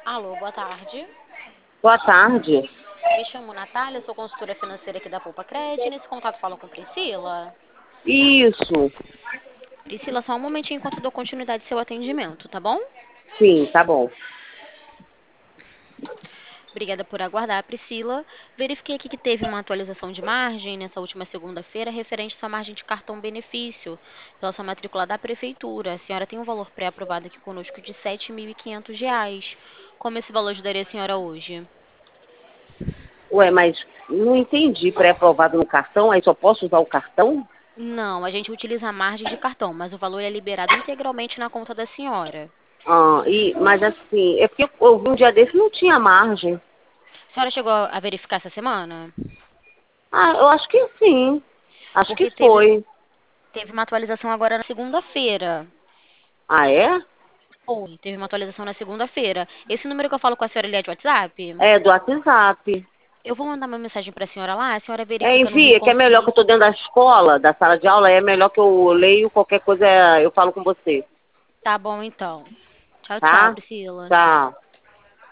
Alô, boa tarde. Boa tarde. Me chamo Natália, sou consultora financeira aqui da Poupa Cred. Nesse contato falo com Priscila. Isso. Priscila, só um momentinho enquanto eu dou continuidade ao seu atendimento, tá bom? Sim, tá bom. Obrigada por aguardar, Priscila. Verifiquei aqui que teve uma atualização de margem nessa última segunda-feira referente à sua margem de cartão benefício pela sua matrícula da prefeitura. A senhora tem um valor pré-aprovado aqui conosco de R$ 7.500. Como esse valor ajudaria a senhora hoje? Ué, mas não entendi. Pré-aprovado no cartão, aí só posso usar o cartão? Não, a gente utiliza a margem de cartão, mas o valor é liberado integralmente na conta da senhora. Mas assim, é porque eu vi um dia desse e não tinha margem. A senhora chegou a verificar essa semana? Ah, eu acho que sim. Acho que Porque foi. teve uma atualização agora na segunda-feira. Ah, é? Foi, teve uma atualização na segunda-feira. Esse número que eu falo com a senhora ele é de WhatsApp? É do WhatsApp. Eu vou mandar uma mensagem para a senhora lá, a senhora É, verifica no envia, que é melhor que responde. eu tô dentro da escola, da sala de aula, é melhor que eu leio qualquer coisa, eu falo com você. Tá bom, então. Tchau, tchau, Tá? Priscila. Tá.